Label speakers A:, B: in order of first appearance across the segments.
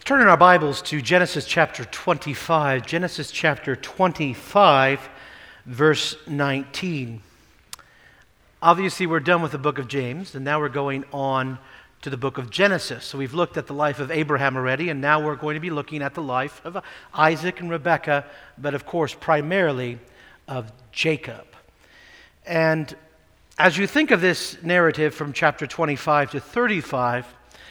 A: Turn in our Bibles to Genesis chapter 25. Genesis chapter 25, verse 19. Obviously, we're done with the book of James, and now we're going on to the book of Genesis. So we've looked at the life of Abraham already, and now we're going to be looking at the life of Isaac and Rebekah, but of course, primarily of Jacob. And as you think of this narrative from chapter 25 to 35,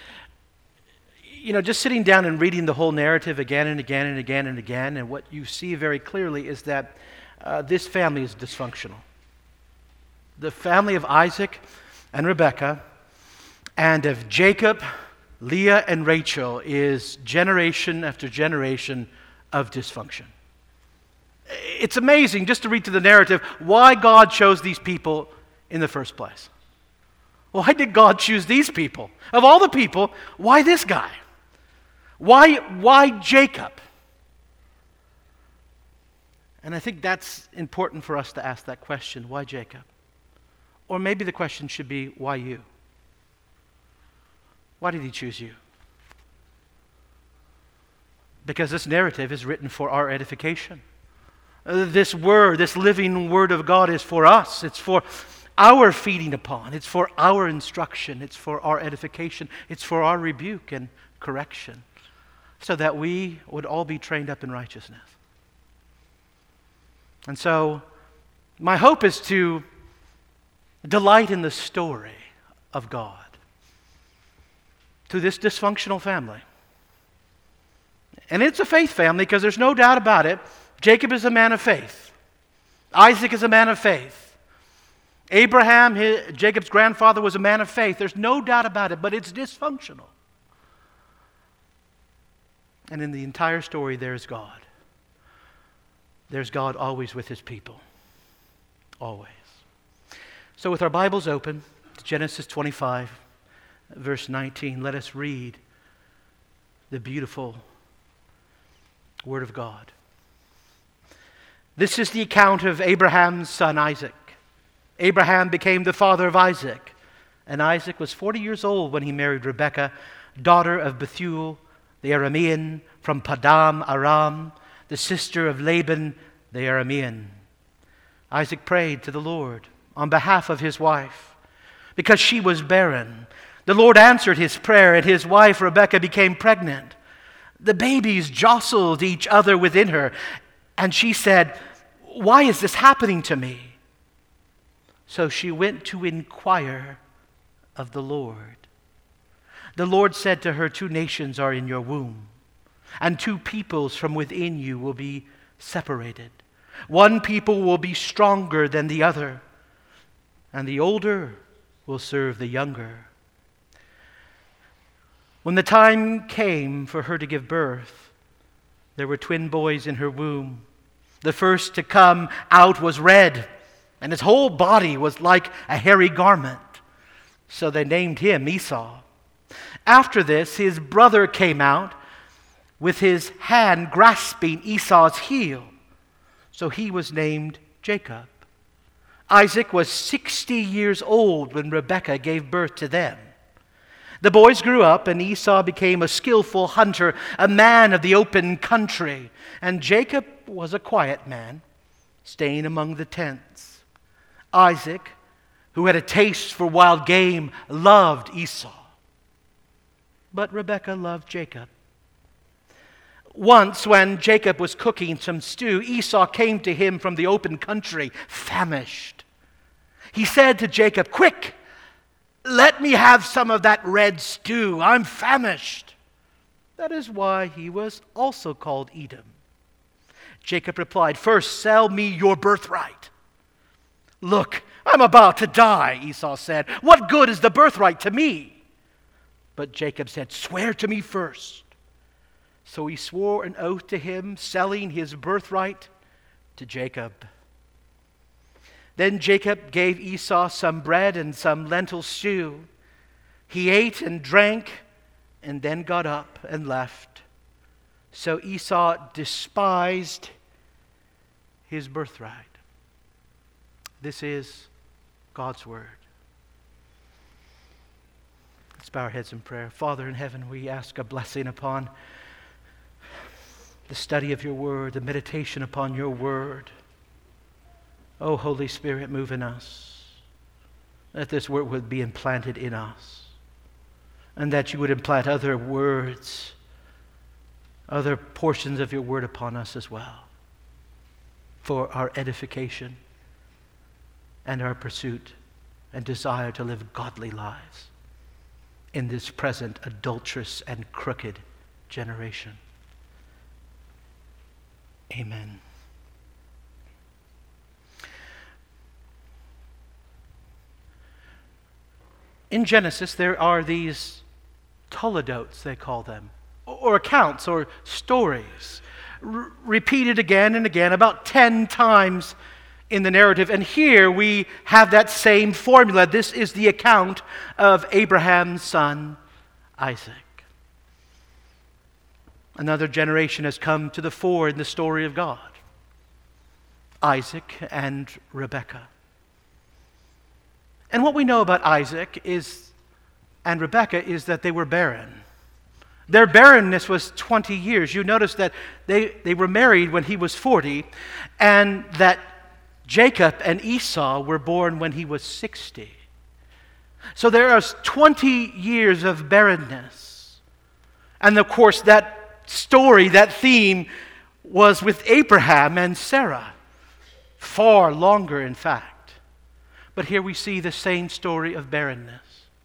A: just sitting down and reading the whole narrative again and again and again and again, and what you see very clearly is that this family is dysfunctional. The family of Isaac and Rebekah and of Jacob, Leah, and Rachel is generation after generation of dysfunction. It's amazing just to read through the narrative why God chose these people in the first place. Why did God choose these people? Of all the people, why this guy? Why Jacob? And I think that's important for us to ask that question, why Jacob? Or maybe the question should be, why you? Why did he choose you? Because this narrative is written for our edification. This word, this living word of God is for us. It's for our feeding upon. It's for our instruction. It's for our edification. It's for our rebuke and correction, so that we would all be trained up in righteousness. And so, my hope is to delight in the story of God to this dysfunctional family. And it's a faith family because there's no doubt about it. Jacob is a man of faith. Isaac is a man of faith. Abraham, Jacob's grandfather, was a man of faith. There's no doubt about it, but it's dysfunctional. And in the entire story, there's God. There's God always with his people. Always. So with our Bibles open, to Genesis 25, verse 19, let us read the beautiful Word of God. This is the account of Abraham's son Isaac. Abraham became the father of Isaac, and Isaac was 40 years old when he married Rebekah, daughter of Bethuel, the Aramean, from Padam Aram, the sister of Laban the Aramean. Isaac prayed to the Lord on behalf of his wife because she was barren. The Lord answered his prayer, and his wife Rebekah became pregnant. The babies jostled each other within her, and she said, "Why is this happening to me?" So she went to inquire of the Lord. The Lord said to her, "Two nations are in your womb, and two peoples from within you will be separated. One people will be stronger than the other, and the older will serve the younger." When the time came for her to give birth, there were twin boys in her womb. The first to come out was red, and his whole body was like a hairy garment. So they named him Esau. After this, his brother came out with his hand grasping Esau's heel. So he was named Jacob. Isaac was 60 years old when Rebekah gave birth to them. The boys grew up, and Esau became a skillful hunter, a man of the open country. And Jacob was a quiet man, staying among the tents. Isaac, who had a taste for wild game, loved Esau. But Rebekah loved Jacob. Once, when Jacob was cooking some stew, Esau came to him from the open country, famished. He said to Jacob, "Quick, let me have some of that red stew. I'm famished." That is why he was also called Edom. Jacob replied, "First, sell me your birthright." "Look, I'm about to die," Esau said. "What good is the birthright to me?" But Jacob said, "Swear to me first." So he swore an oath to him, selling his birthright to Jacob. Then Jacob gave Esau some bread and some lentil stew. He ate and drank and then got up and left. So Esau despised his birthright. This is God's word. Let's bow our heads in prayer. Father in heaven, we ask a blessing upon the study of your word, the meditation upon your word. Oh, Holy Spirit, move in us. That this word would be implanted in us, and that you would implant other words, other portions of your word upon us as well, for our edification and our pursuit and desire to live godly lives in this present adulterous and crooked generation. Amen. In Genesis, there are these toledotes, they call them, or accounts or stories, repeated again and again, about 10 times in the narrative. And here we have that same formula. This is the account of Abraham's son, Isaac. Another generation has come to the fore in the story of God, Isaac and Rebekah. And what we know about Isaac and Rebekah is that they were barren. Their barrenness was 20 years. You notice that they were married when he was 40, and that Jacob and Esau were born when he was 60. So there was 20 years of barrenness. And of course, that story, that theme, was with Abraham and Sarah. Far longer, in fact. But here we see the same story of barrenness.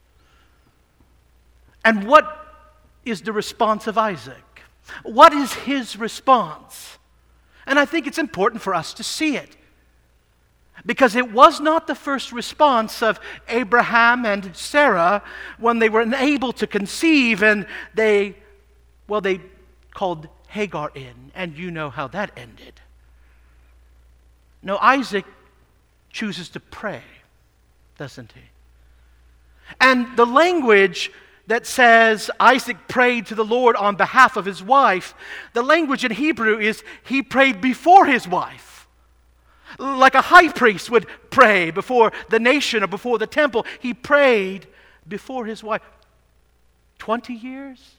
A: And what is the response of Isaac? What is his response? And I think it's important for us to see it, because it was not the first response of Abraham and Sarah when they were unable to conceive, and they called Hagar in, and you know how that ended. No, Isaac chooses to pray, doesn't he? And the language that says Isaac prayed to the Lord on behalf of his wife, the language in Hebrew is he prayed before his wife. Like a high priest would pray before the nation or before the temple, he prayed before his wife. 20 years?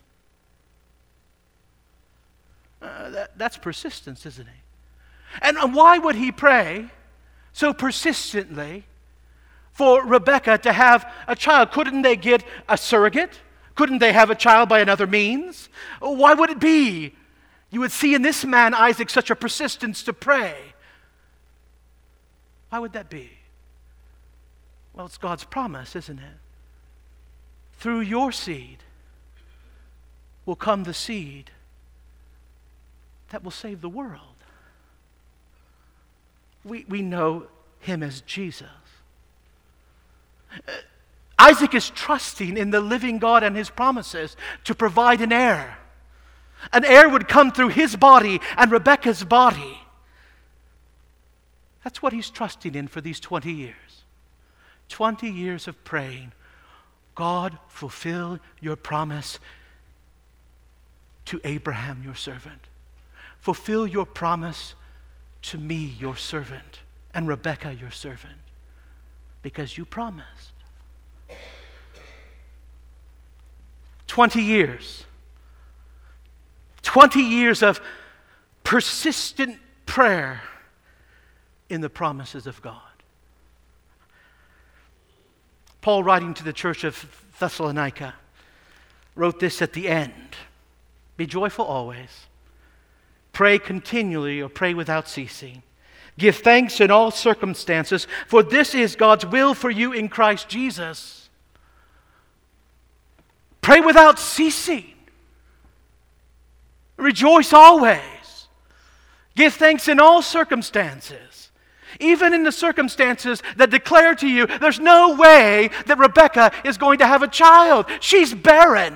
A: That's persistence, isn't it? And why would he pray so persistently for Rebekah to have a child? Couldn't they get a surrogate? Couldn't they have a child by another means? Why would it be? You would see in this man, Isaac, such a persistence to pray. Why would that be? Well, it's God's promise, isn't it? Through your seed will come the seed that will save the world. We know him as Jesus. Isaac is trusting in the living God and his promises to provide an heir. An heir would come through his body and Rebekah's body. That's what he's trusting in for these 20 years. 20 years of praying. God, fulfill your promise to Abraham, your servant. Fulfill your promise to me, your servant, and Rebekah, your servant, because you promised. 20 years. 20 years of persistent prayer in the promises of God. Paul, writing to the church of Thessalonica, wrote this at the end. Be joyful always. Pray continually, or pray without ceasing. Give thanks in all circumstances, for this is God's will for you in Christ Jesus. Pray without ceasing. Rejoice always. Give thanks in all circumstances. Even in the circumstances that declare to you there's no way that Rebekah is going to have a child. She's barren.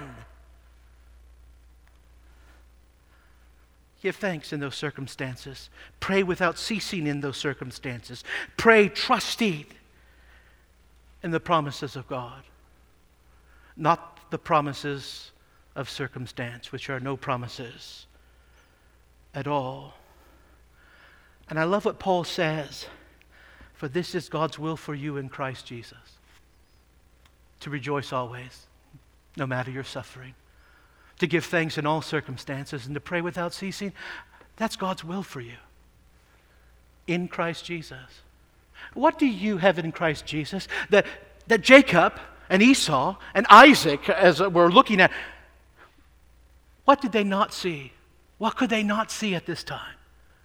A: Give thanks in those circumstances. Pray without ceasing in those circumstances. Pray trusting in the promises of God, not the promises of circumstance, which are no promises at all. And I love what Paul says, for this is God's will for you in Christ Jesus, to rejoice always, no matter your suffering. to give thanks in all circumstances and to pray without ceasing. That's God's will for you in Christ Jesus. What do you have in Christ Jesus that Jacob and Esau and Isaac, as we're looking at, what did they not see? What could they not see at this time?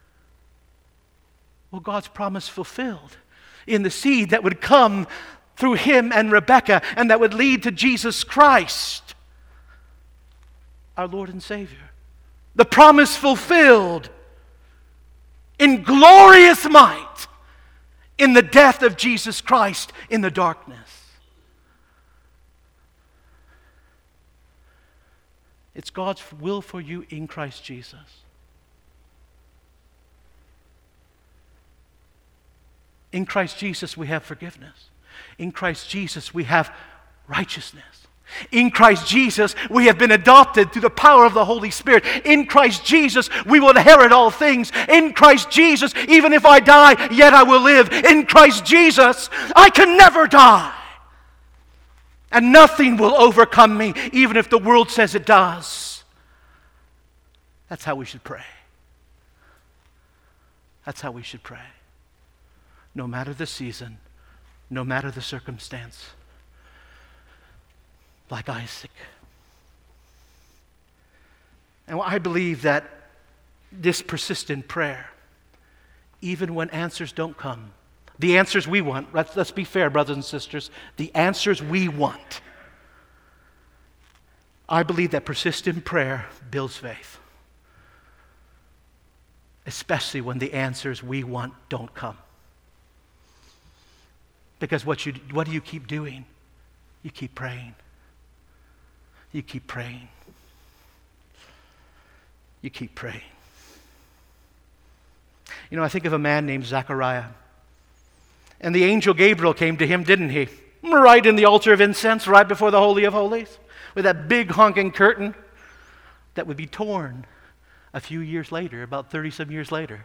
A: Well, God's promise fulfilled in the seed that would come through him and Rebekah and that would lead to Jesus Christ, our Lord and Savior. The promise fulfilled in glorious might in the death of Jesus Christ in the darkness. It's God's will for you in Christ Jesus. In Christ Jesus we have forgiveness. In Christ Jesus we have righteousness. In Christ Jesus we have been adopted through the power of the Holy Spirit. In Christ Jesus we will inherit all things. In Christ Jesus, even if I die, yet I will live. In Christ Jesus, I can never die. And nothing will overcome me, even if the world says it does. That's how we should pray. That's how we should pray. No matter the season, no matter the circumstance. Like Isaac. And I believe that this persistent prayer, even when answers don't come, the answers we want, let's be fair, brothers and sisters, the answers we want, I believe that persistent prayer builds faith. Especially when the answers we want don't come. Because what do you keep doing? You keep praying. You keep praying. You keep praying. You know, I think of a man named Zechariah. And the angel Gabriel came to him, didn't he? Right in the altar of incense, right before the Holy of Holies, with that big honking curtain that would be torn a few years later, about 30-some years later.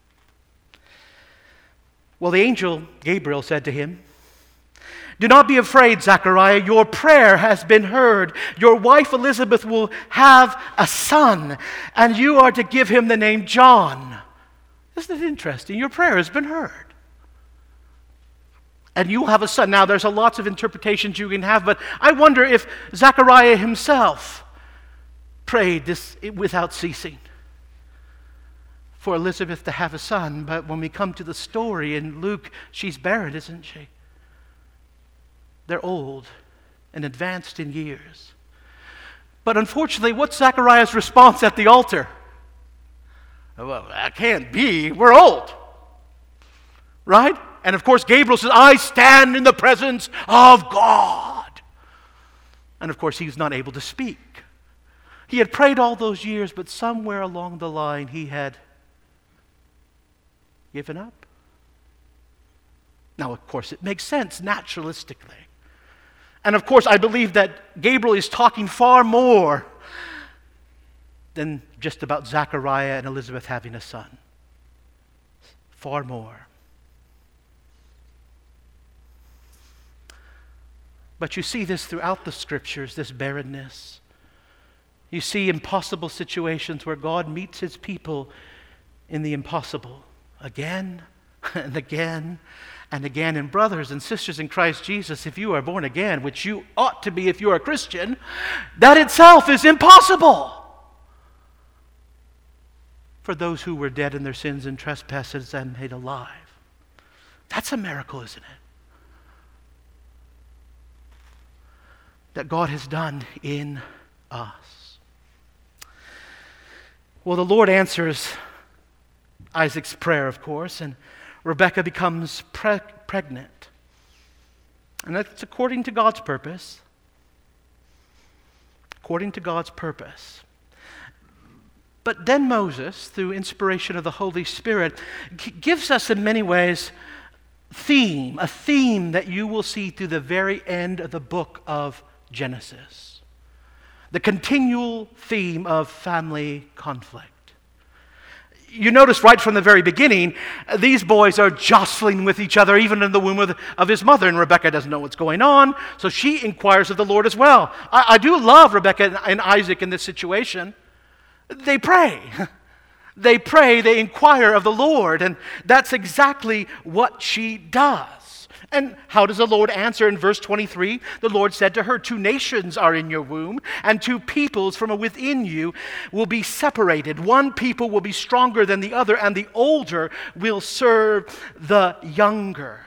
A: Well, the angel Gabriel said to him, "Do not be afraid, Zechariah. Your prayer has been heard. Your wife Elizabeth will have a son, and you are to give him the name John." Isn't it interesting? Your prayer has been heard. And you will have a son. Now, there's lots of interpretations you can have, but I wonder if Zechariah himself prayed this without ceasing for Elizabeth to have a son. But when we come to the story in Luke, she's barren, isn't she? They're old and advanced in years. But unfortunately, what's Zechariah's response at the altar? Well, that can't be. We're old. Right? And of course, Gabriel says, "I stand in the presence of God." And of course, he's not able to speak. He had prayed all those years, but somewhere along the line, he had given up. Now, of course, it makes sense naturalistically. And of course, I believe that Gabriel is talking far more than just about Zechariah and Elizabeth having a son. Far more. But you see this throughout the scriptures, this barrenness. You see impossible situations where God meets his people in the impossible again and again and again. And brothers and sisters in Christ Jesus, if you are born again, which you ought to be if you are a Christian, that itself is impossible. For those who were dead in their sins and trespasses and made alive. That's a miracle, isn't it? That God has done in us. Well, the Lord answers Isaac's prayer, of course, and Rebekah becomes pregnant. And that's according to God's purpose. According to God's purpose. But then Moses, through inspiration of the Holy Spirit, gives us in many ways a theme that you will see through the very end of the book of Genesis. The continual theme of family conflict. You notice right from the very beginning, these boys are jostling with each other, even in the womb of his mother, and Rebekah doesn't know what's going on, so she inquires of the Lord as well. I do love Rebekah and Isaac in this situation. They pray. They pray, they inquire of the Lord, and that's exactly what she does. And how does the Lord answer in verse 23? The Lord said to her, 2 nations are in your womb, and 2 peoples from within you will be separated. One people will be stronger than the other, and the older will serve the younger.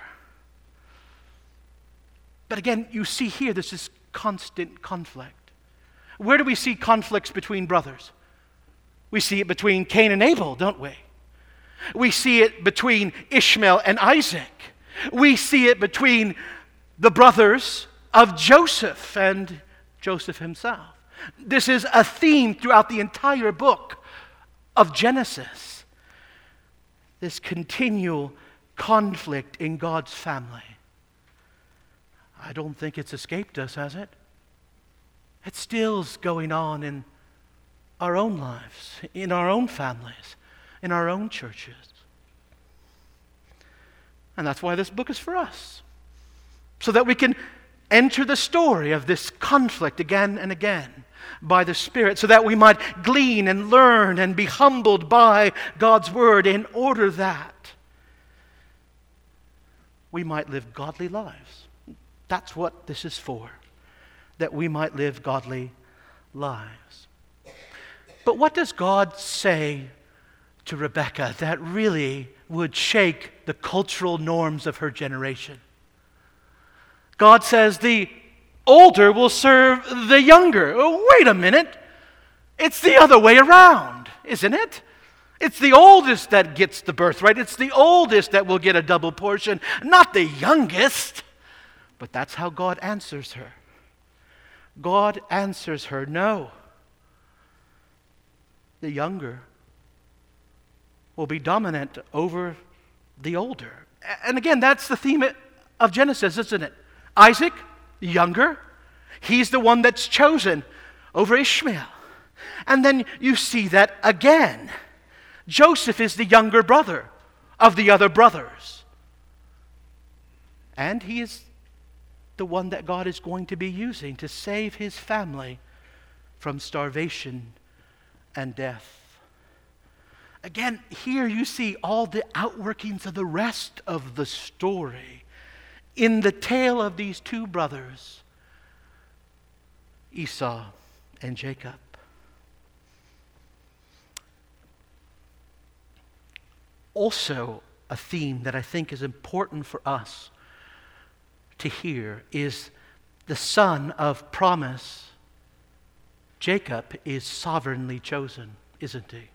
A: But again, you see here, this is constant conflict. Where do we see conflicts between brothers? We see it between Cain and Abel, don't we? We see it between Ishmael and Isaac. We see it between the brothers of Joseph and Joseph himself. This is a theme throughout the entire book of Genesis. This continual conflict in God's family. I don't think it's escaped us, has it? It still's going on in our own lives, in our own families, in our own churches. And that's why this book is for us. So that we can enter the story of this conflict again and again by the Spirit, so that we might glean and learn and be humbled by God's Word in order that we might live godly lives. That's what this is for, that we might live godly lives. But what does God say to Rebekah that really would shake the cultural norms of her generation? God says the older will serve the younger. Oh, wait a minute. It's the other way around, isn't it? It's the oldest that gets the birthright. It's the oldest that will get a double portion, not the youngest. But that's how God answers her. God answers her, no. The younger will be dominant over the older. And again, that's the theme of Genesis, isn't it? Isaac, younger, he's the one that's chosen over Ishmael. And then you see that again. Joseph is the younger brother of the other brothers. And he is the one that God is going to be using to save his family from starvation and death. Again, here you see all the outworkings of the rest of the story in the tale of these 2 brothers, Esau and Jacob. Also, a theme that I think is important for us to hear is the son of promise. Jacob is sovereignly chosen, isn't he?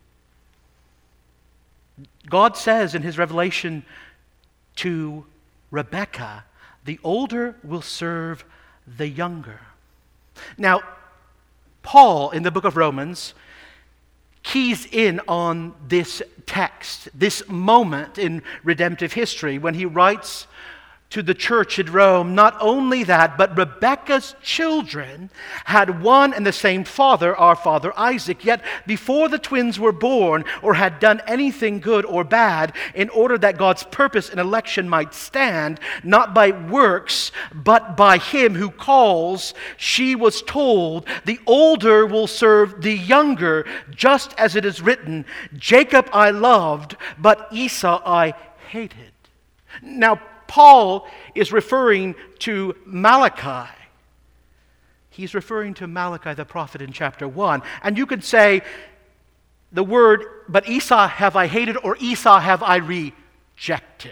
A: God says in his revelation to Rebekah, the older will serve the younger. Now, Paul in the book of Romans keys in on this text, this moment in redemptive history when he writes to the church at Rome. Not only that, but Rebekah's children had one and the same father, our father Isaac. Yet before the twins were born or had done anything good or bad, in order that God's purpose and election might stand, not by works, but by him who calls, she was told, the older will serve the younger, just as it is written, Jacob I loved, but Esau I hated. Now, Paul is referring to Malachi. He's referring to Malachi the prophet in chapter 1. And you could say the word, but Esau have I hated, or Esau have I rejected.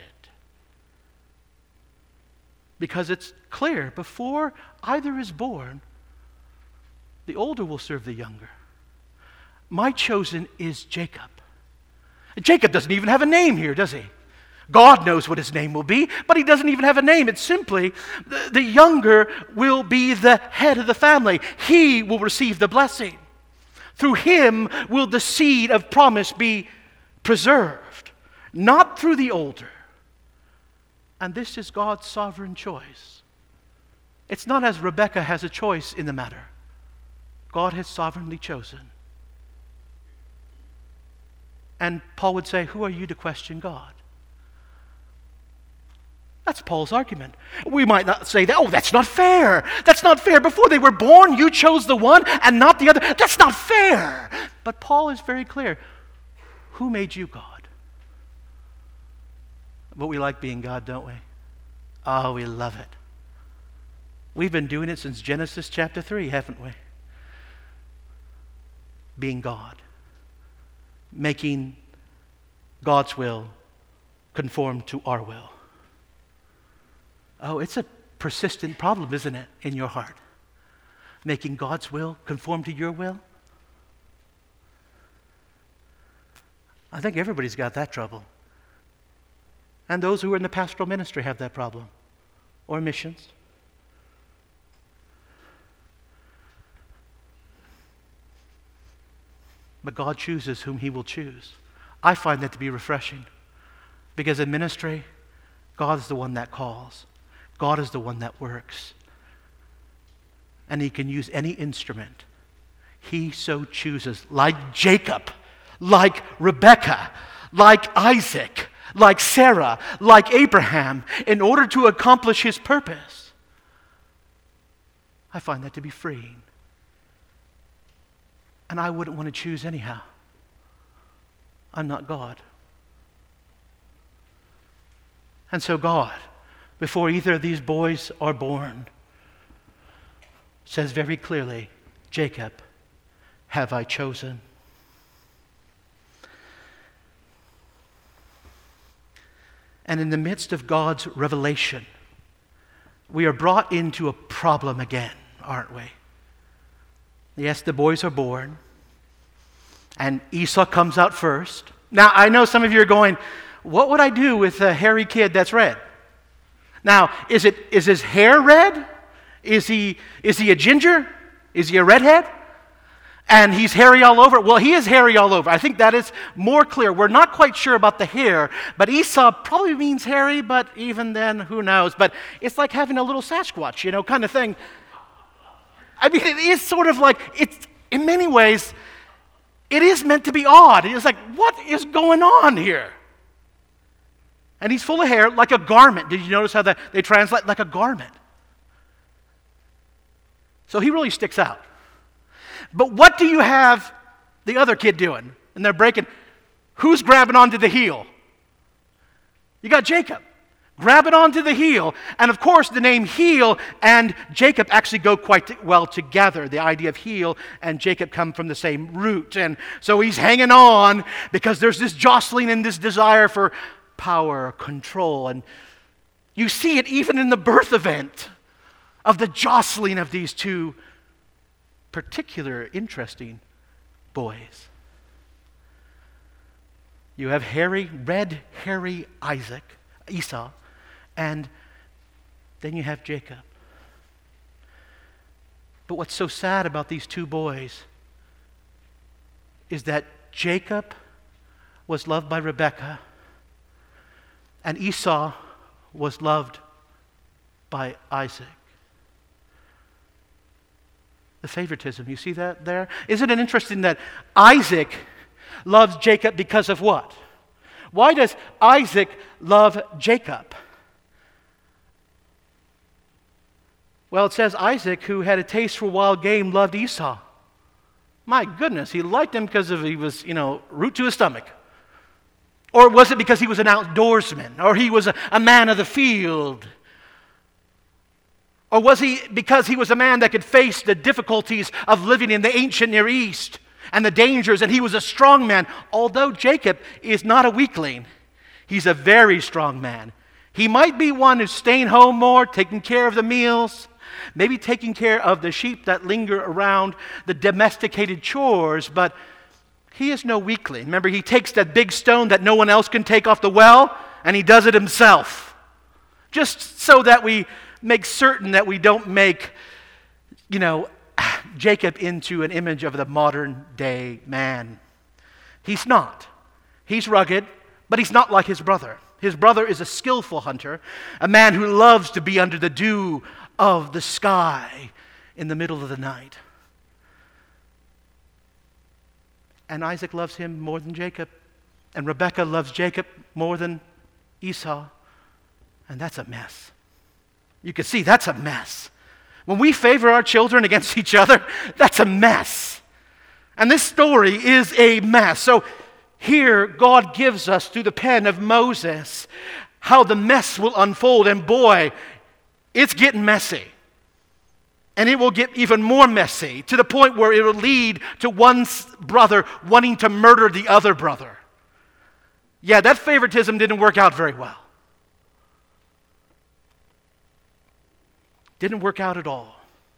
A: Because it's clear, before either is born, the older will serve the younger. My chosen is Jacob. Jacob doesn't even have a name here, does he? God knows what his name will be, but he doesn't even have a name. It's simply the younger will be the head of the family. He will receive the blessing. Through him will the seed of promise be preserved, not through the older. And this is God's sovereign choice. It's not as Rebekah has a choice in the matter. God has sovereignly chosen. And Paul would say, who are you to question God? That's Paul's argument. We might not say that, oh, that's not fair. That's not fair. Before they were born, you chose the one and not the other. That's not fair. But Paul is very clear. Who made you God? But we like being God, don't we? Oh, we love it. We've been doing it since Genesis chapter 3, haven't we? Being God. Making God's will conform to our will. Oh, it's a persistent problem, isn't it, in your heart? Making God's will conform to your will? I think everybody's got that trouble. And those who are in the pastoral ministry have that problem. Or missions. But God chooses whom He will choose. I find that to be refreshing. Because in ministry, God is the one that calls. God is the one that works. And He can use any instrument He so chooses, like Jacob, like Rebekah, like Isaac, like Sarah, like Abraham, in order to accomplish His purpose. I find that to be freeing. And I wouldn't want to choose anyhow. I'm not God. And so God, before either of these boys are born, says very clearly, Jacob have I chosen. And in the midst of God's revelation, we are brought into a problem again, aren't we? Yes, the boys are born, and Esau comes out first. Now, I know some of you are going, what would I do with a hairy kid that's red? Now, is his hair red? Is he a ginger? Is he a redhead? And he's hairy all over? Well, he is hairy all over. I think that is more clear. We're not quite sure about the hair, but Esau probably means hairy, but even then, who knows? But it's like having a little Sasquatch, kind of thing. I mean, it is sort of like, it's in many ways, it is meant to be odd. It's like, what is going on here? And he's full of hair like a garment. Did you notice how they translate like a garment? So he really sticks out. But what do you have the other kid doing? And they're breaking. Who's grabbing onto the heel? You got Jacob. Grabbing onto the heel. And of course, the name heel and Jacob actually go quite well together. The idea of heel and Jacob come from the same root. And so he's hanging on because there's this jostling and this desire for power, control. And you see it even in the birth event of the jostling of these two particular interesting boys. You have red, hairy Esau, and then you have Jacob. But what's so sad about these two boys is that Jacob was loved by Rebekah, and Esau was loved by Isaac. The favoritism, you see that there? Isn't it interesting that Isaac loves Jacob because of what? Why does Isaac love Jacob? Well, it says Isaac, who had a taste for wild game, loved Esau. My goodness, he liked him because he was, root to his stomach. Or was it because he was an outdoorsman? Or he was a man of the field? Or was he because he was a man that could face the difficulties of living in the ancient Near East and the dangers, and he was a strong man? Although Jacob is not a weakling, he's a very strong man. He might be one who's staying home more, taking care of the meals, maybe taking care of the sheep that linger around, the domesticated chores, but he is no weakling. Remember, he takes that big stone that no one else can take off the well, and he does it himself. Just so that we make certain that we don't make, Jacob into an image of the modern day man. He's not. He's rugged, but he's not like his brother. His brother is a skillful hunter, a man who loves to be under the dew of the sky in the middle of the night. And Isaac loves him more than Jacob And Rebekah loves Jacob more than Esau. And that's a mess. You can see that's a mess. When we favor our children against each other, that's a mess. And this story is a mess. So here God gives us through the pen of Moses how the mess will unfold. And boy, it's getting messy. And it will get even more messy to the point where it will lead to one brother wanting to murder the other brother. Yeah, that favoritism didn't work out very well. Didn't work out at all.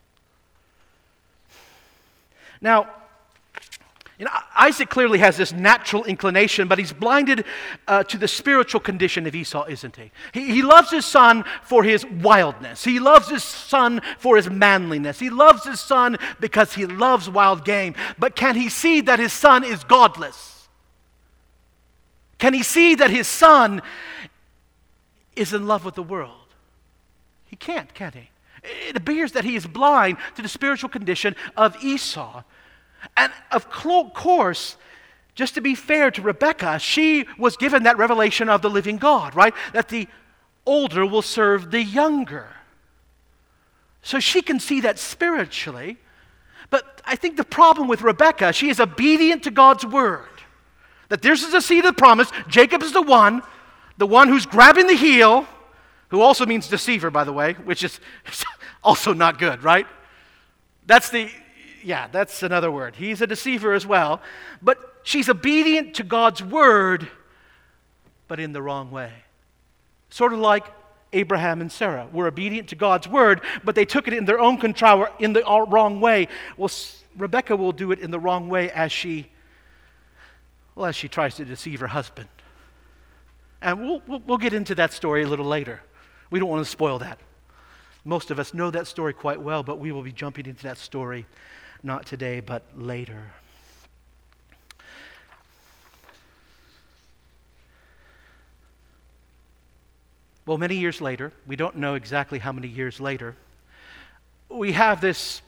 A: Now, Isaac clearly has this natural inclination, but he's blinded to the spiritual condition of Esau, isn't he? He loves his son for his wildness. He loves his son for his manliness. He loves his son because he loves wild game. But can he see that his son is godless? Can he see that his son is in love with the world? He can't, can he? It appears that he is blind to the spiritual condition of Esau. And of course, just to be fair to Rebekah, she was given that revelation of the living God, right? That the older will serve the younger. So she can see that spiritually. But I think the problem with Rebekah, she is obedient to God's word. That this is the seed of the promise. Jacob is the one who's grabbing the heel, who also means deceiver, by the way, which is also not good, right? That's another word. He's a deceiver as well. But she's obedient to God's word, but in the wrong way. Sort of like Abraham and Sarah were obedient to God's word, but they took it in their own control, in the wrong way. Well, Rebekah will do it in the wrong way as she tries to deceive her husband. And we'll get into that story a little later. We don't want to spoil that. Most of us know that story quite well, but we will be jumping into that story not today, but later. Well, many years later, we don't know exactly how many years later, we have this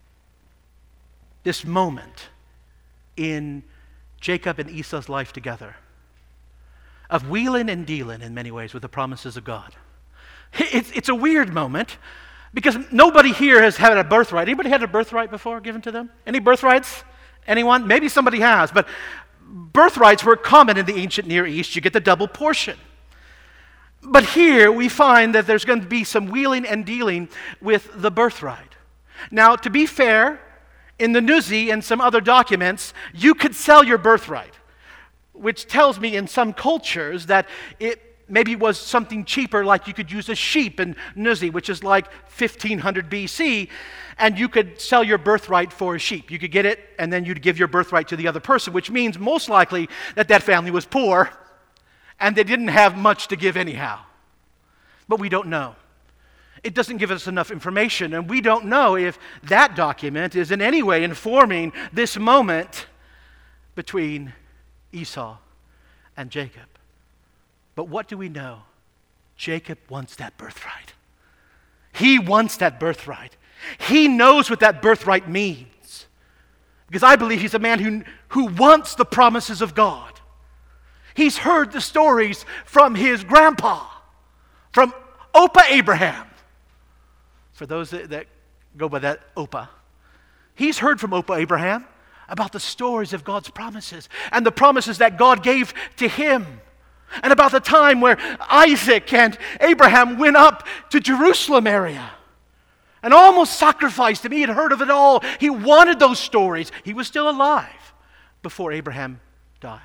A: moment in Jacob and Esau's life together of wheeling and dealing in many ways with the promises of God. It's a weird moment because nobody here has had a birthright. Anybody had a birthright before given to them? Any birthrights? Anyone? Maybe somebody has, but birthrights were common in the ancient Near East. You get the double portion. But here we find that there's going to be some wheeling and dealing with the birthright. Now, to be fair, in the Nuzi and some other documents, you could sell your birthright, which tells me in some cultures that it maybe was something cheaper, like you could use a sheep in Nuzi, which is like 1500 BC, and you could sell your birthright for a sheep. You could get it, and then you'd give your birthright to the other person, which means most likely that family was poor, and they didn't have much to give anyhow. But we don't know. It doesn't give us enough information, and we don't know if that document is in any way informing this moment between Esau and Jacob. But what do we know? Jacob wants that birthright. He wants that birthright. He knows what that birthright means. Because I believe he's a man who wants the promises of God. He's heard the stories from his grandpa, from Opa Abraham. For those that go by that Opa. He's heard from Opa Abraham about the stories of God's promises and the promises that God gave to him. And about the time where Isaac and Abraham went up to Jerusalem area and almost sacrificed him. He had heard of it all. He wanted those stories. He was still alive before Abraham died.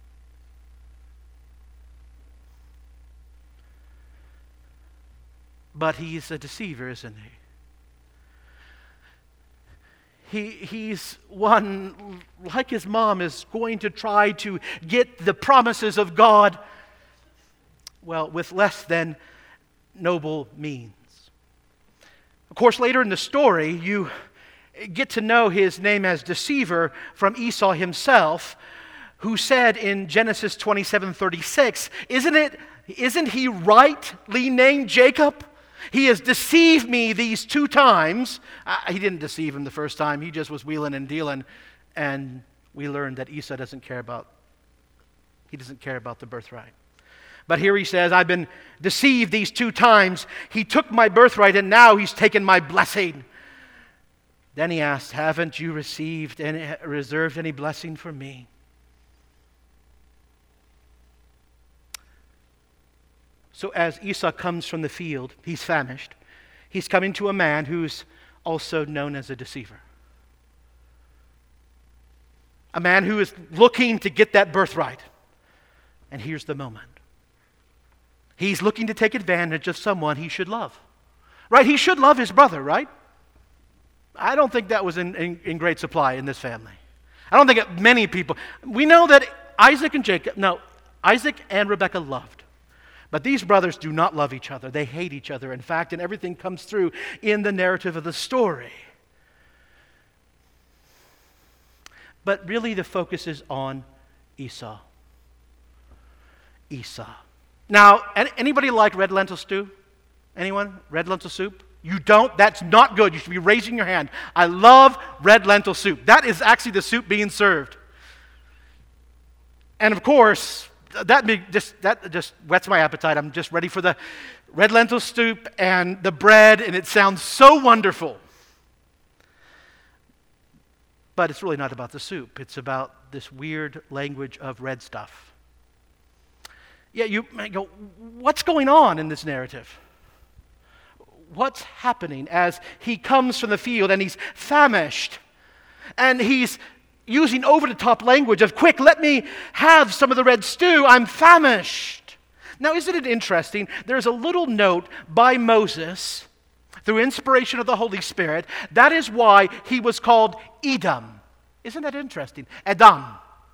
A: But he's a deceiver, isn't he? He's one, like his mom, is going to try to get the promises of God, well, with less than noble means. Of course, later in the story, you get to know his name as deceiver from Esau himself, who said in Genesis 27:36, isn't he rightly named Jacob? He has deceived me these 2 times. He didn't deceive him the first time. He just was wheeling and dealing. And we learned that Esau doesn't care about He doesn't care about the birthright. But here he says, I've been deceived these 2 times. He took my birthright and now he's taken my blessing. Then he asked, haven't you reserved any blessing for me? So as Esau comes from the field, he's famished. He's coming to a man who's also known as a deceiver. A man who is looking to get that birthright. And here's the moment. He's looking to take advantage of someone he should love. Right? He should love his brother, right? I don't think that was in great supply in this family. I don't think many people. We know that Isaac and Rebekah loved. But these brothers do not love each other. They hate each other, in fact, and everything comes through in the narrative of the story. But really the focus is on Esau. Esau. Now, anybody like red lentil stew? Anyone? Red lentil soup? You don't? That's not good. You should be raising your hand. I love red lentil soup. That is actually the soup being served. And of course, that just whets my appetite. I'm just ready for the red lentil soup and the bread, and it sounds so wonderful. But it's really not about the soup. It's about this weird language of red stuff. Yeah, you might go, what's going on in this narrative? What's happening as he comes from the field and he's famished and he's using over-the-top language of, quick, let me have some of the red stew, I'm famished. Now, isn't it interesting? There's a little note by Moses, through inspiration of the Holy Spirit, that is why he was called Edom. Isn't that interesting? Edom.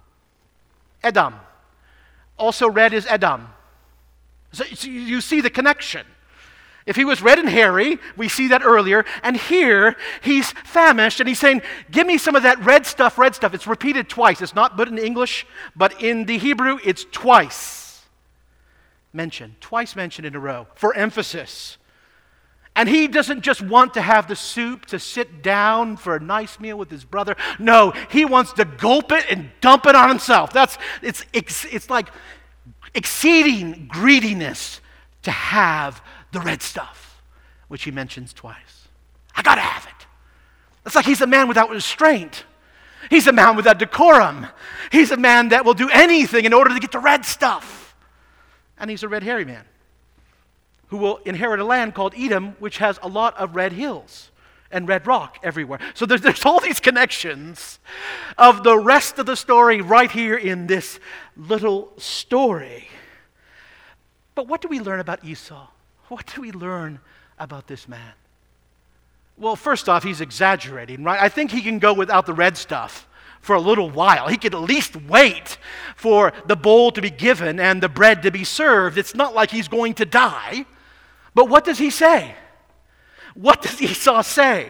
A: Also read as Edom. So you see the connection. If he was red and hairy, we see that earlier, and here he's famished and he's saying, give me some of that red stuff. It's repeated twice. It's not put in English, but in the Hebrew, it's twice mentioned in a row for emphasis. And he doesn't just want to have the soup to sit down for a nice meal with his brother. No, he wants to gulp it and dump it on himself. It's like exceeding greediness to have the red stuff, which he mentions twice. I gotta have it. It's like he's a man without restraint. He's a man without decorum. He's a man that will do anything in order to get the red stuff. And he's a red hairy man who will inherit a land called Edom, which has a lot of red hills and red rock everywhere. So there's all these connections of the rest of the story right here in this little story. But what do we learn about Esau? What do we learn about this man? Well, first off, he's exaggerating, right? I think he can go without the red stuff for a little while. He could at least wait for the bowl to be given and the bread to be served. It's not like he's going to die. But what does he say? What does Esau say?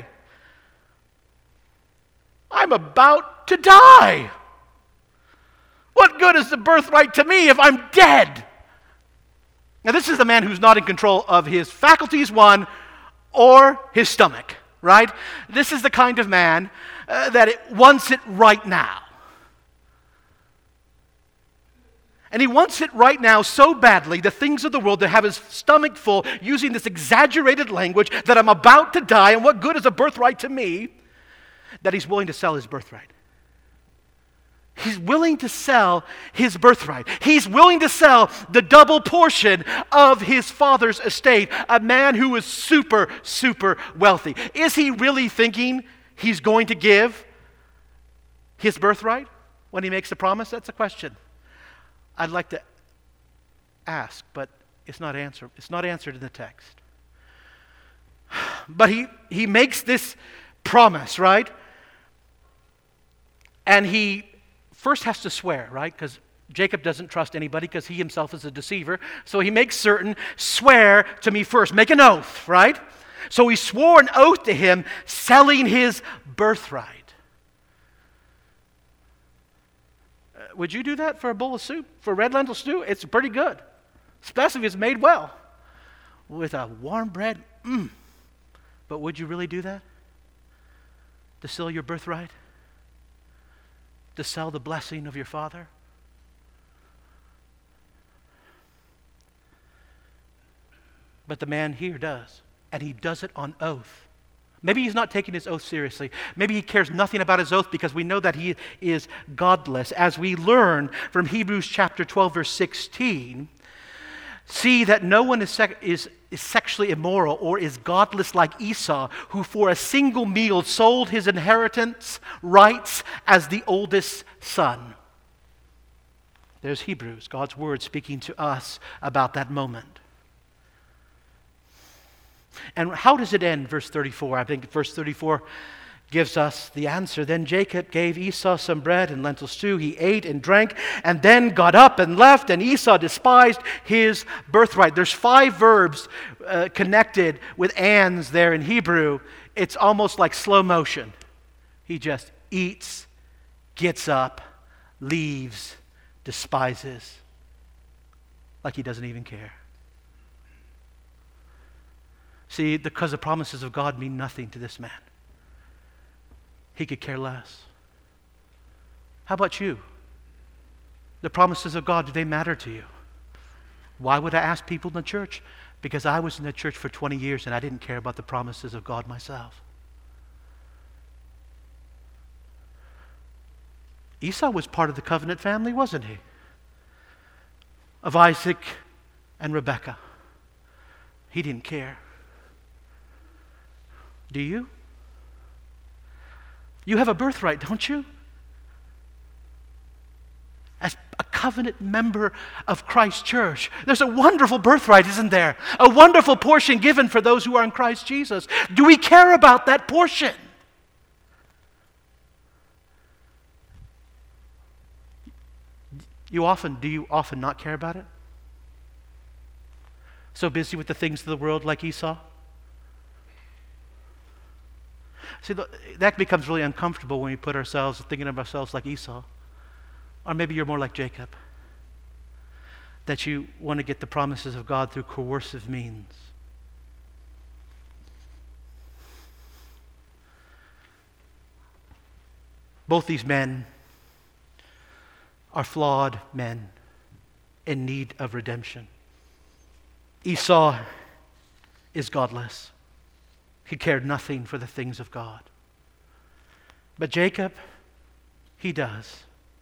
A: I'm about to die. What good is the birthright to me if I'm dead? Now, this is the man who's not in control of his faculties, one, or his stomach, right? This is the kind of man that wants it right now. And he wants it right now so badly, the things of the world, to have his stomach full, using this exaggerated language that I'm about to die, and what good is a birthright to me, that he's willing to sell his birthright. He's willing to sell his birthright. He's willing to sell the double portion of his father's estate, a man who is super, super wealthy. Is he really thinking he's going to give his birthright when he makes the promise? That's a question I'd like to ask, but it's not answered. It's not answered in the text. But he makes this promise, right? And he first has to swear, right? Because Jacob doesn't trust anybody because he himself is a deceiver. So he makes certain, swear to me first. Make an oath, right? So he swore an oath to him, selling his birthright. Would you do that for a bowl of soup? For red lentil stew? It's pretty good. Especially if it's made well. With a warm bread, But would you really do that? To sell your birthright? To sell the blessing of your father? But the man here does, and he does it on oath. Maybe he's not taking his oath seriously. Maybe he cares nothing about his oath because we know that he is godless. As we learn from Hebrews chapter 12, verse 16, see that no one is sexually immoral or is godless like Esau, who for a single meal sold his inheritance rights as the oldest son. There's Hebrews, God's word speaking to us about that moment. And how does it end, verse 34? I think verse 34 gives us the answer. Then Jacob gave Esau some bread and lentil stew. He ate and drank and then got up and left, and Esau despised his birthright. There's 5 verbs connected with ands there in Hebrew. It's almost like slow motion. He just eats, gets up, leaves, despises, like he doesn't even care. See, because the promises of God mean nothing to this man. He could care less. How about you? The promises of God, do they matter to you? Why would I ask people in the church? Because I was in the church for 20 years and I didn't care about the promises of God myself. Esau was part of the covenant family, wasn't he? Of Isaac and Rebekah. He didn't care. Do you? You have a birthright, don't you? As a covenant member of Christ's church, there's a wonderful birthright, isn't there? A wonderful portion given for those who are in Christ Jesus. Do we care about that portion? Do you often not care about it? So busy with the things of the world like Esau? See, that becomes really uncomfortable when we put ourselves, thinking of ourselves like Esau. Or maybe you're more like Jacob. That you want to get the promises of God through coercive means. Both these men are flawed men in need of redemption. Esau is godless. He cared nothing for the things of God. But Jacob, he does.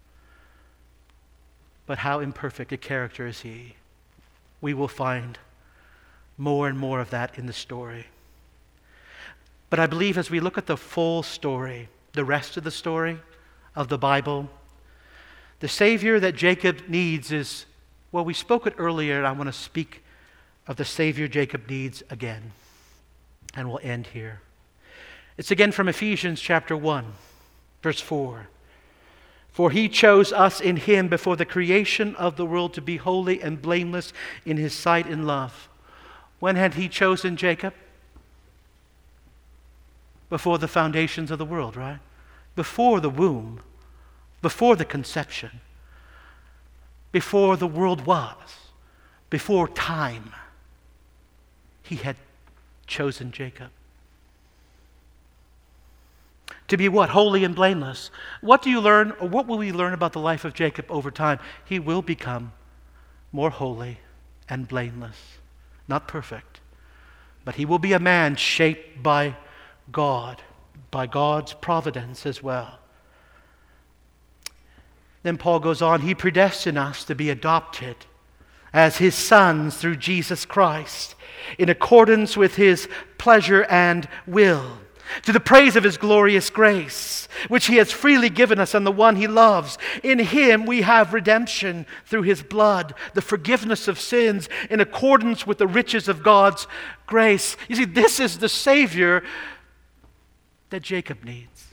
A: But how imperfect a character is he? We will find more and more of that in the story. But I believe as we look at the full story, the rest of the story of the Bible, the Savior that Jacob needs is, well, we spoke it earlier, and I want to speak of the Savior Jacob needs again. And we'll end here. It's again from Ephesians chapter 1, verse 4. For he chose us in him before the creation of the world to be holy and blameless in his sight in love. When had he chosen Jacob? Before the foundations of the world, right? Before the womb, before the conception, before the world was, before time, he had chosen Jacob. To be what? Holy and blameless. What do you learn, or what will we learn about the life of Jacob over time? He will become more holy and blameless. Not perfect, but he will be a man shaped by God, by God's providence as well. Then Paul goes on, he predestined us to be adopted as his sons through Jesus Christ, in accordance with his pleasure and will, to the praise of his glorious grace, which he has freely given us and the one he loves. In him we have redemption through his blood, the forgiveness of sins in accordance with the riches of God's grace. You see, this is the Savior that Jacob needs.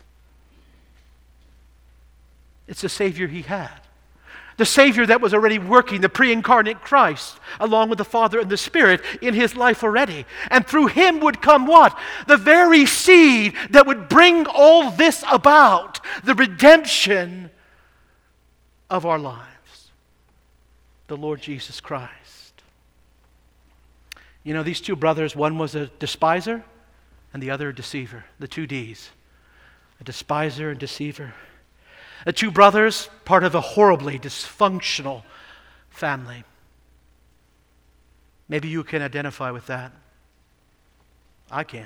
A: It's the Savior he had. The Savior that was already working, the pre-incarnate Christ, along with the Father and the Spirit in his life already. And through him would come what? The very seed that would bring all this about, the redemption of our lives. The Lord Jesus Christ. You know, these two brothers, one was a despiser and the other a deceiver. The two D's. A despiser and deceiver. The two brothers, part of a horribly dysfunctional family. Maybe you can identify with that. I can.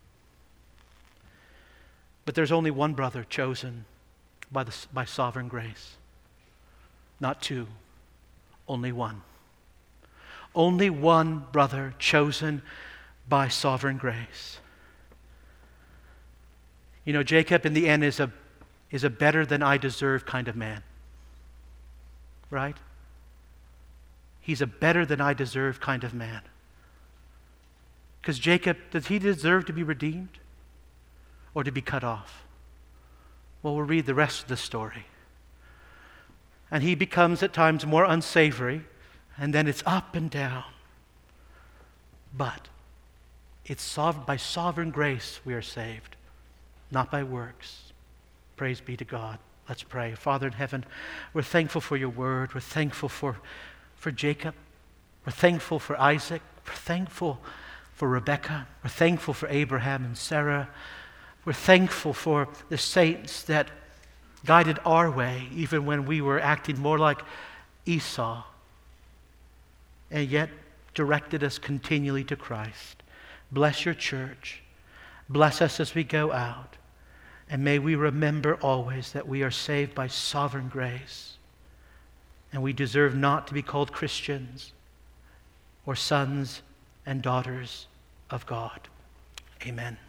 A: But there's only one brother chosen by sovereign grace. Not two, only one. Only one brother chosen by sovereign grace. You know, Jacob in the end is a better than I deserve kind of man. Right? He's a better than I deserve kind of man. Because Jacob, does he deserve to be redeemed or to be cut off? Well, we'll read the rest of the story. And he becomes at times more unsavory, and then it's up and down. But it's by sovereign grace we are saved, not by works. Praise be to God. Let's pray. Father in heaven, we're thankful for your word. We're thankful for Jacob. We're thankful for Isaac. We're thankful for Rebekah. We're thankful for Abraham and Sarah. We're thankful for the saints that guided our way, even when we were acting more like Esau, and yet directed us continually to Christ. Bless your church. Bless us as we go out. And may we remember always that we are saved by sovereign grace. And we deserve not to be called Christians or sons and daughters of God. Amen.